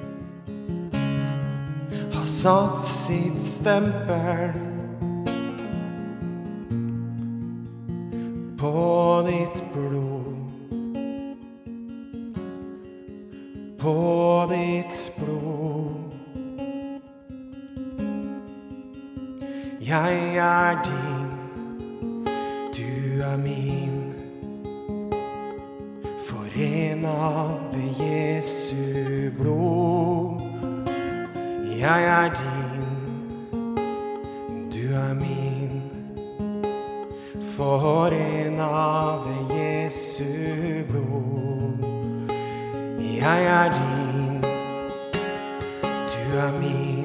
har satt sitt stempel på ditt blod, på ditt blod. Jeg er din, du er min, forenet ved Jesu blod. Jeg er din, du er min, forenet ved Jesu blod. Jeg er din, du er min,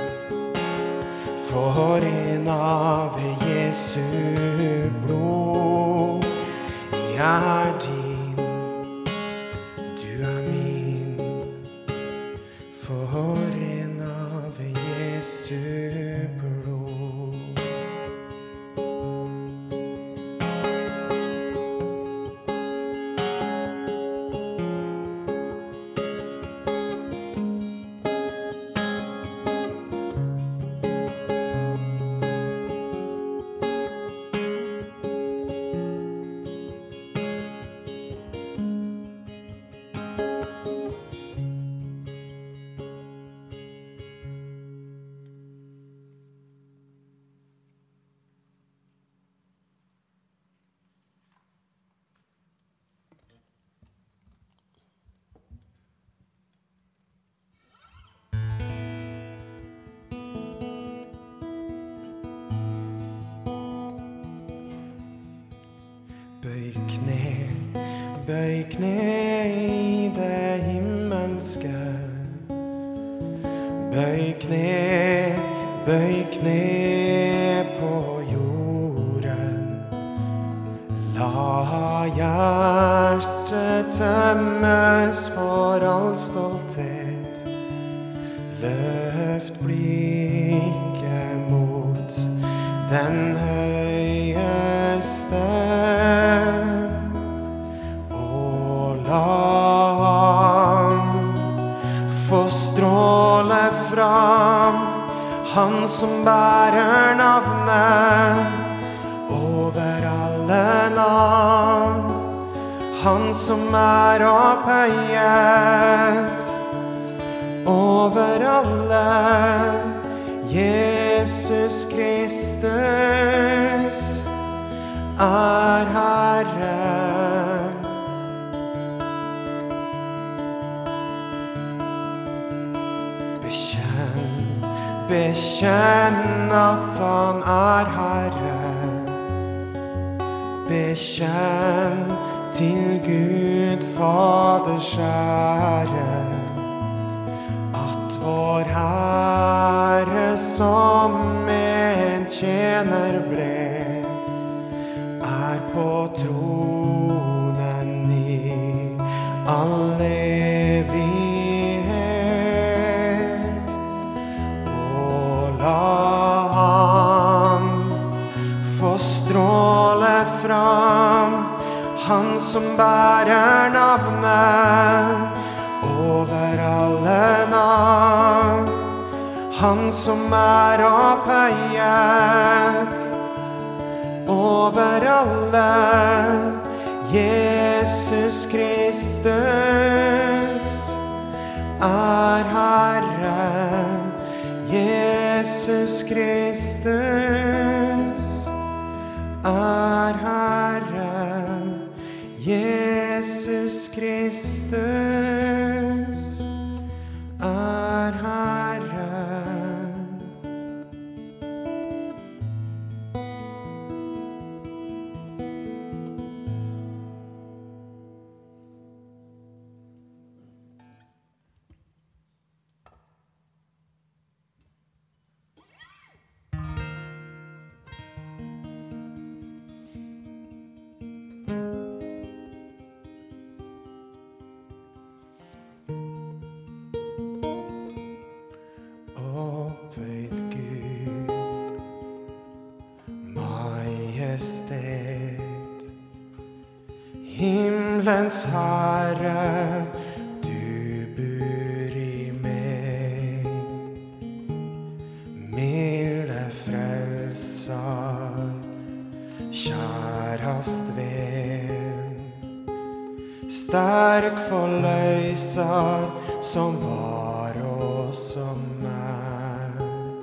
forenet ved Jesu blod. Jeg er din, du er min, forenet ved Jesu blod. Bøy kne, bøy kne i det himmelske. Bøy kne, bøy kne på jorden. La hjertet tømmes for all stolthet. Løft blikket mot den høyeste. Få stråle fram, han som bærer navnet over alle navn, han som er opphøyet over alle, Jesus Kristus er Herre. Bekjenn at han er Herre. Bekjenn til Gud Faders ære at vår Herre som en tjener ble er på tronen i all evighet. La han få stråle fram, han som bærer navnet over alle navn, han som er opphøyet over alle, Jesus Kristus er Herre. Jesus Kristus er Herre. Jesus Kristus er Herre. Himmelens Herre, du bor i meg. Milde frelser, kjærast venn. Sterk forløser, som var og som er.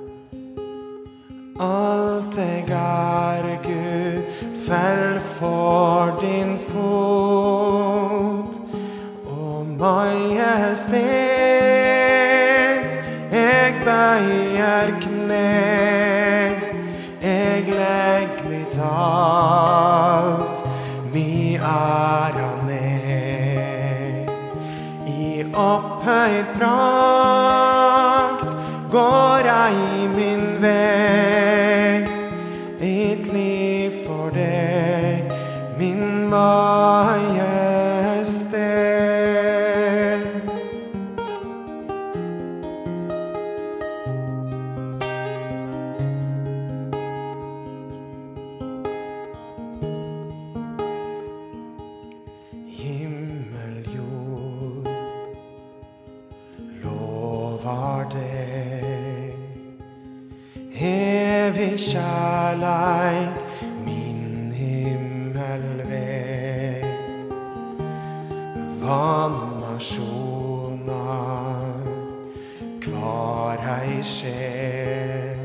Alt jeg er, Gud, fell for din fot, og majestet, jeg bøyer kne, jeg legg mitt alt, mi æra ned. I opphøyd prakt går jeg min vei, et liv for deg, min majestet. Himmel, jord, lovar deg, evig kjærleik, min himmelveg. Vannasjoner, kvar ei sjel,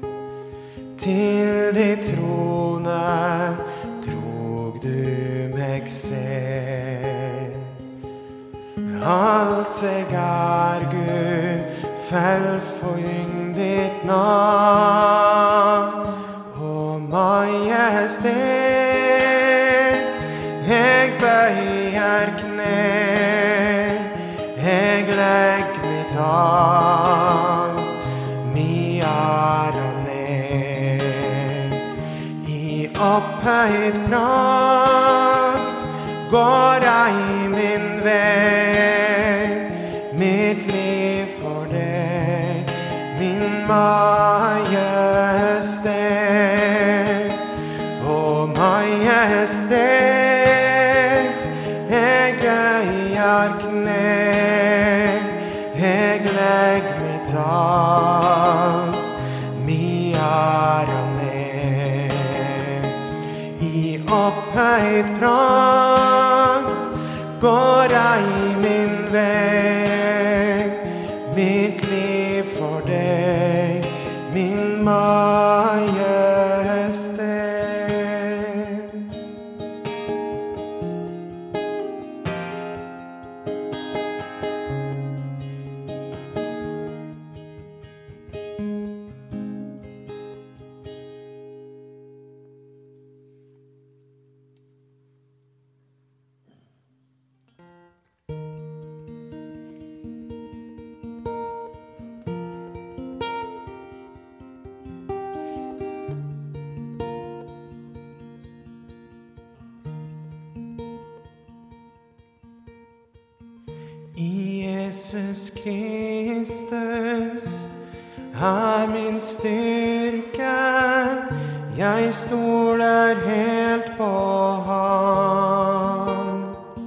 til ditt trone drog du meg selv. Alt jeg er, Gud, fell forgyng ditt navn, og majestet, jeg bøyer kne, jeg legg mitt alt, mi æra ned. I opphøyd prakt går jeg min vei, mitt liv for deg, min majestet. Og majestet, jeg bøyer kne, jeg legg mitt alt, mi æra ned. I opphøyd prakt går jeg min vei, mitt liv for deg, min majestet. I Jesus Kristus er min styrke, jeg stoler helt på ham.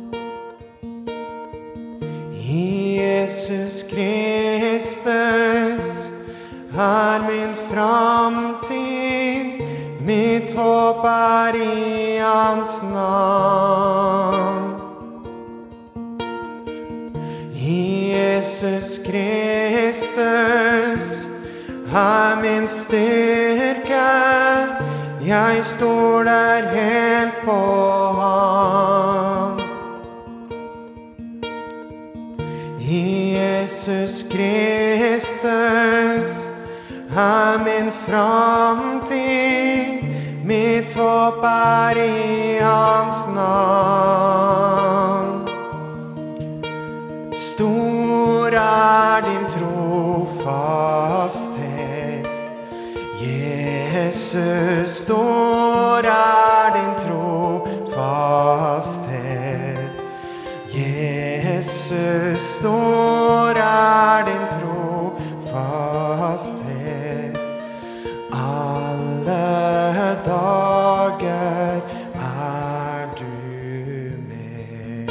I Jesus Kristus er min framtid, mitt håp er i hans navn. I Jesus Kristus er min styrke, jeg stoler helt på ham. Jesus Kristus er min framtid, mitt håp er i hans navn. Stor er din trofasthet, Jesus, stor er din trofasthet, Jesus, stor er din trofasthet. Alle dager er du med.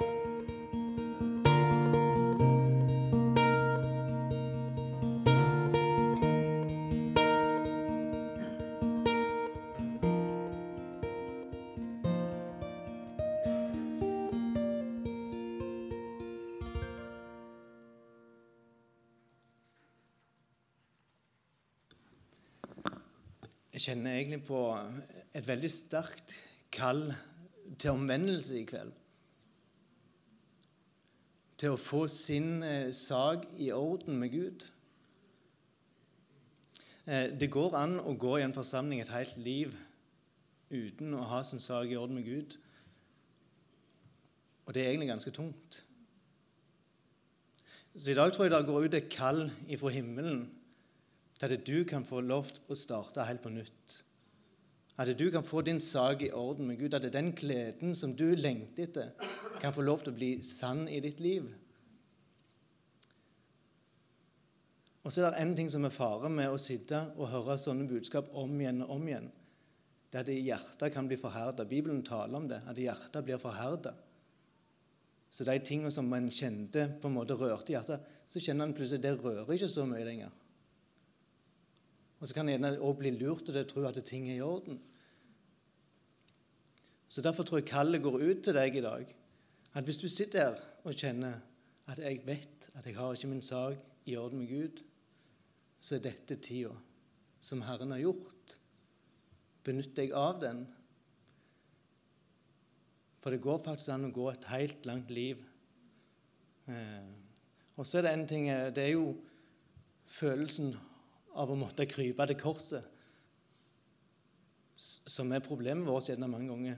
Jeg kjenner egentlig på et veldig sterkt kall til omvendelse i kveld. Til å få sin eh, sak i orden med Gud. Eh, det går an å gå i en forsamling et helt liv uten å ha sin sak i orden med Gud. Og det er egentlig ganske tungt. Så i dag tror jeg det går ut et kall ifra himmelen til at du kan få lov til å starte helt på nytt. At du kan få din sak i orden med Gud. At den gleden som du lengter etter, kan få lov til å bli sann i ditt liv. Og så er det en ting som er fare med å sitte og høre sånne budskap om igjen og om igjen. Det er at hjertet kan bli forherdet. Bibelen taler om det, at hjertet blir forherdet. Så de tingene som man kjente på en måte rørte i hjertet, så kjenner man plutselig at det rører ikke så mye lenger. Og så kan det gjerne også bli lurt til å tro at ting er i orden. Så derfor tror jeg kallet går ut til deg i dag. At hvis du sitter her og kjenner at jeg vet at jeg har ikke min sak i orden med Gud, så er dette tida som Herren har gjort. Benytt deg av den. For det går faktisk an å gå et helt langt liv. Eh, og så er det en ting, det er jo følelsen av å måtte krype til korset, som er problemet vårt gjerne mange ganger.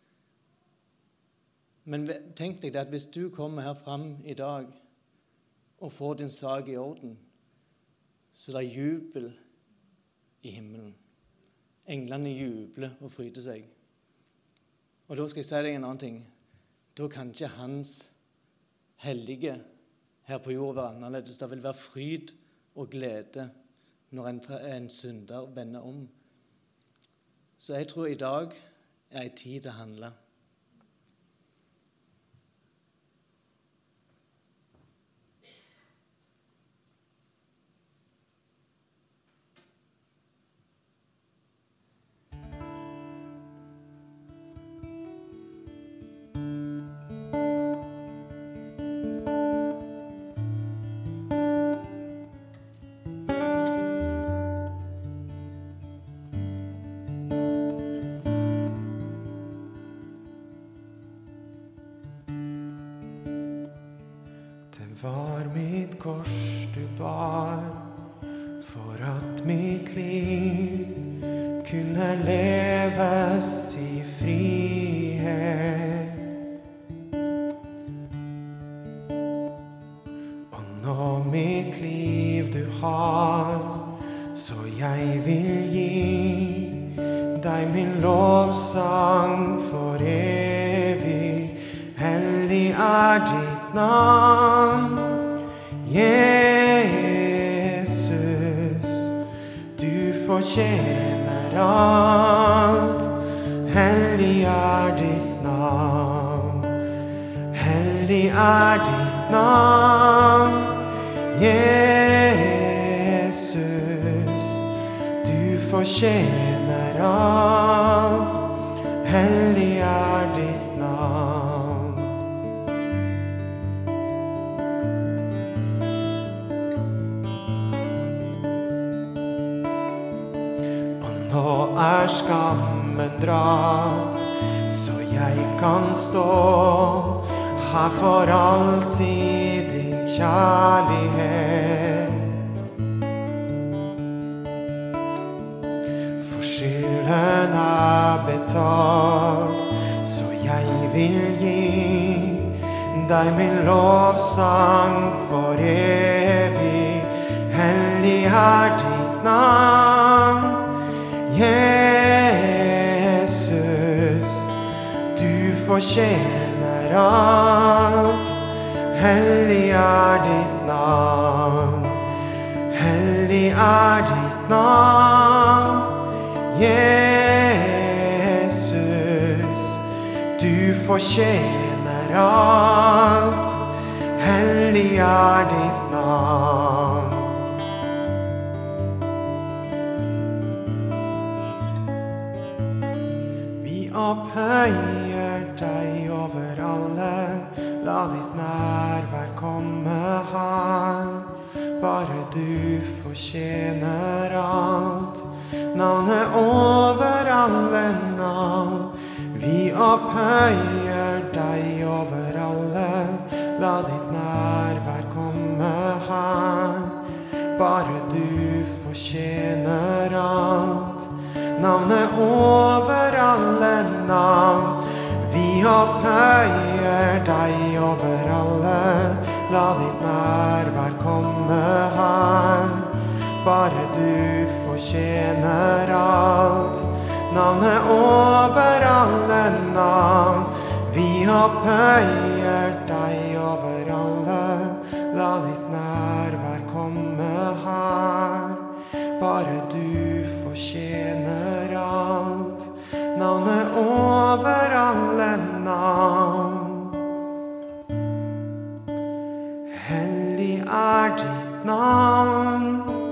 Men tenk deg det at hvis du kommer her frem i dag og får din sak i orden, så det er jubel i himmelen. Englene jubler og fryder seg. Og da skal jeg si deg en annen ting. Da kan ikke hans hellige her på jord være annerledes. Det vil være fryd og glede når en, en synder vender om. Så jeg tror i dag er en tid til å handle. Var mitt kors du bar, for at mitt liv kunne leves i frihet. Og nå mitt liv du har, så jeg vil gi deg min lovsang for evig. Hellig er ditt navn, Jesus, du fortjener alt. Hellig er ditt navn, hellig er ditt navn, Jesus, du fortjener alt. Hellig er ditt navn. Nå er skammen dratt, jeg kan stå her for alltid din kjærlighet. For skylden er betalt, så jeg vil gi deg min lovsang for evig. Hellig er ditt navn, Jesus. Du fortjener alt. Hellig er ditt navn, hellig er ditt navn, Jesus. Du fortjener alt. Hellig er ditt navn. Vi opphøyer deg over alle. La ditt nærvær komme her. Bare du fortjener alt. Navnet over alle navn. Vi opphøyer deg over alle. La ditt nærvær komme her. Bare du fortjener alt. Navnet over alle navn. Vi opphøyer deg over alle. La ditt nærvær komme her. Bare du fortjener alt. Navnet over alle navn. Vi opphøyer deg over alle. La ditt nærvær komme her. Bare du fortjener alt. Navnet over alle navn. Hellig er ditt navn,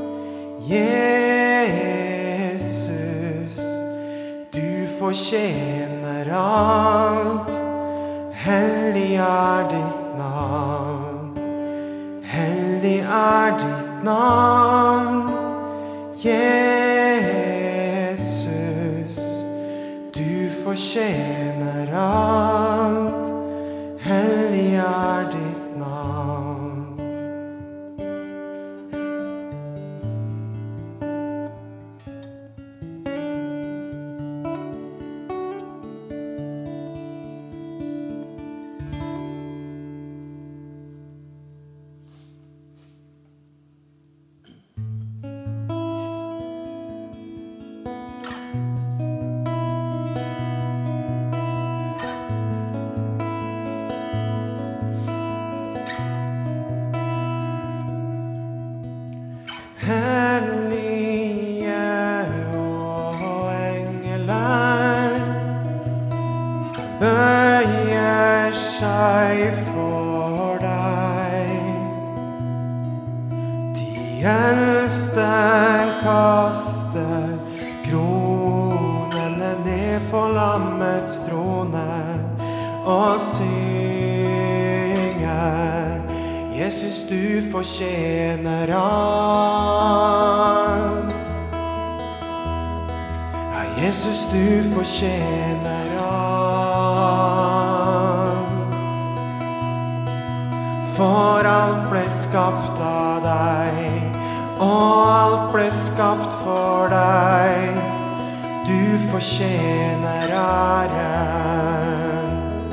Jesus. Du fortjener alt. Hellig er ditt navn, hellig er ditt navn, Jesus. Du fortjener alt. Hellig er ditt navn. Bøyer seg for deg. De eldste kaster kronene ned for lammets trone og synger: Jesus, du fortjener alt. Ja, Jesus, du fortjener alt. For alt ble skapt av deg, og alt ble skapt for deg. Du fortjener æren.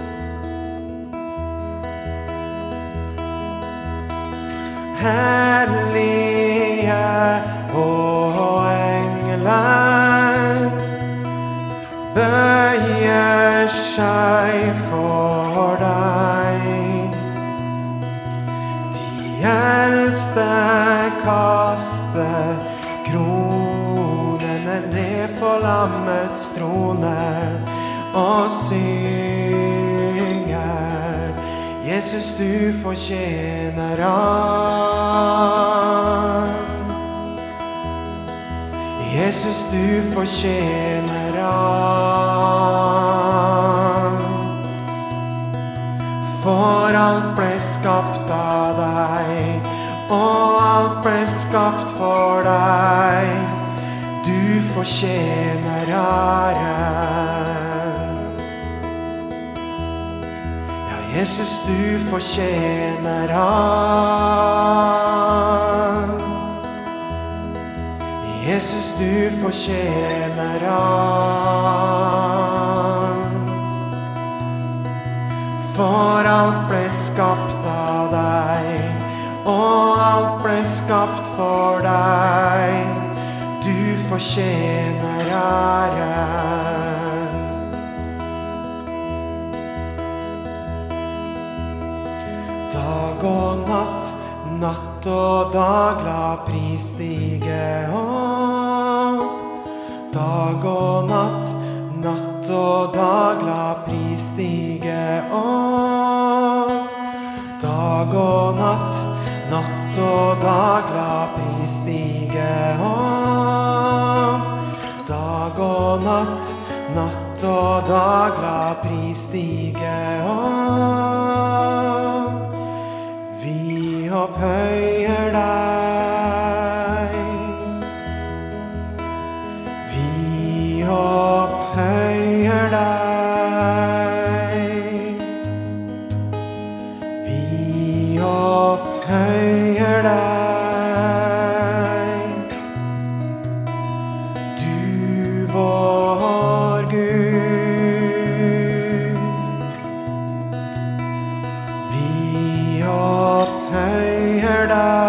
Hellige og engler bøyer seg for deg. De eldste kaster kronene ned for lammets trone og synger: Jesus, du fortjener alt. Jesus, du fortjener alt. For alt ble skapt av deg, og alt ble skapt for deg. Du fortjener æren. Ja, Jesus, du fortjener han. Jesus, du fortjener han. For alt ble skapt av deg, og alt ble skapt for deg. Du fortjener æren. Dag og natt, natt og dag, la pris stige opp. Dag og natt, natt og dag, la pris stige opp. Dag og natt, natt og dag, la pris stige opp. Dag og natt, natt og dag, la pris stige opp. Vi opphøyer deg. Vi opphøyer deg. Vi opphøyer deg. Du vår Gud. Vi opphøyer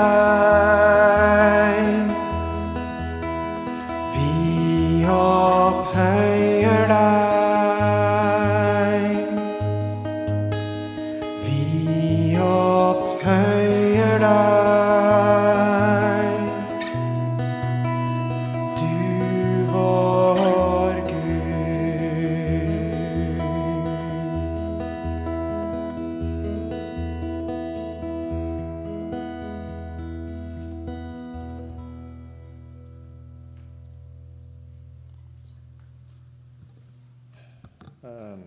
deg. Vi opphøyer deg. Vi opphøyer deg. Du vår Gud. Um,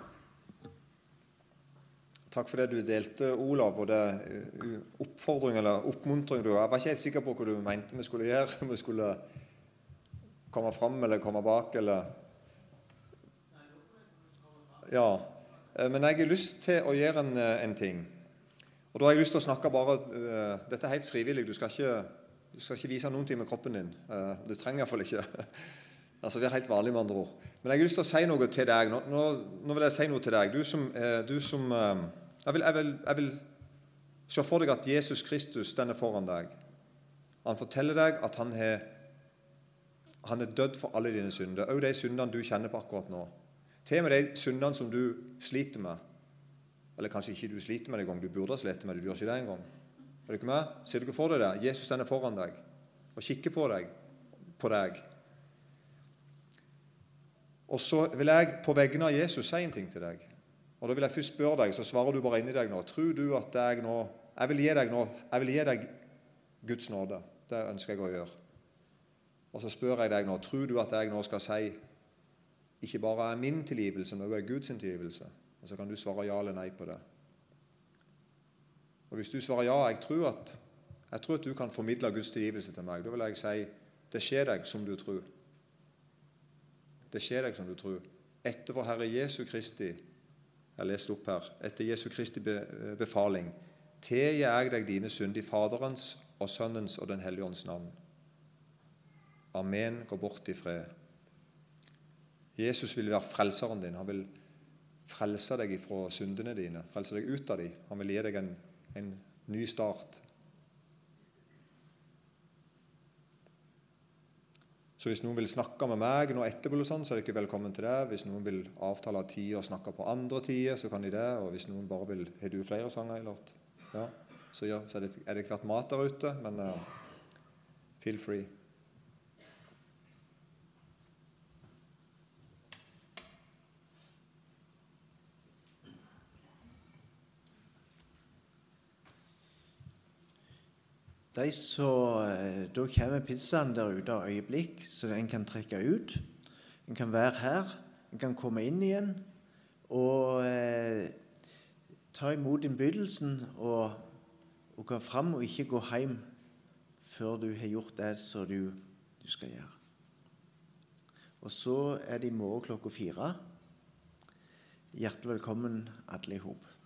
takk for det du delte, Olav, og det uh, oppfordring eller oppmuntring du. Jeg var ikke helt sikker på hva du mente vi skulle gjøre, om vi skulle komme frem eller komme bak, eller... Ja, uh, men jeg har lyst til å gjøre en, uh, en ting. Og da har jeg lyst til å snakke bare, uh, dette er helt frivillig, du skal ikke, du skal ikke vise noen ting med kroppen din. Uh, du trenger i hvert fall ikke. Altså, vi er helt vanlige med andre ord. Men jeg har lyst til å si noe til deg. Nå, nå, nå vil jeg si noe til deg. Du som... Eh, du som eh, jeg, vil, jeg, vil, jeg vil se for deg at Jesus Kristus den er foran deg. Han forteller deg at han, er, han er dødd for alle dine synder. Også de syndene du kjenner på akkurat nå. Til og med de syndene som du sliter med. Eller kanskje ikke du sliter med det en gang. Du burde ha slitt med det. Du gjør ikke det en gang. Er du ikke med? Ser du ikke for deg det? Jesus den er foran deg. Og kikker på deg. På deg. Og så vil jeg på vegne av Jesus si en ting til deg. Og da vil jeg først spørre deg, så svarer du bare inn i deg nå. Tror du at jeg nå... Jeg vil gi deg nå... Jeg vil gi deg Guds nåde. Det ønsker jeg å gjøre. Og så spør jeg deg nå, tror du at jeg nå skal si ikke bare er min tilgivelse, men også er Guds tilgivelse? Og så kan du svare ja eller nei på det. Og hvis du svarer ja, jeg tror at, jeg tror at du kan formidle Guds tilgivelse til meg, da vil jeg si, det skjer deg som du tror. Det skjer deg som du tror. Etter vår Herre Jesu Kristi, jeg leste opp her, etter Jesu Kristi befaling, tilgir jeg deg dine synd i Faderens og Sønnens og den Hellige Ånds navn. Amen, gå bort i fred. Jesus vil være frelseren din. Han vil frelse deg fra syndene dine, frelse deg ut av dem. Han vil gi deg en, en ny start. Så hvis noen vil snakke med meg nå etterpå, så er det ikke velkommen til det. Hvis noen vil avtale tid og snakke på andre tider, så kan de det. Og hvis noen bare vil, har du flere sanger, eller? Ja, så, ja, så er det, er det hvert mat der ute, men uh, feel free. De så, da kommer pizzaen der ute av øyeblikk, så en kan trekke ut. En kan være her, en kan komme inn igjen, og eh, ta imot innbydelsen, og, og gå frem og ikke gå hjem før du har gjort det som du, du skal gjøre. Og så er det i morgen klokka fire. Hjertelig velkommen alle i hop.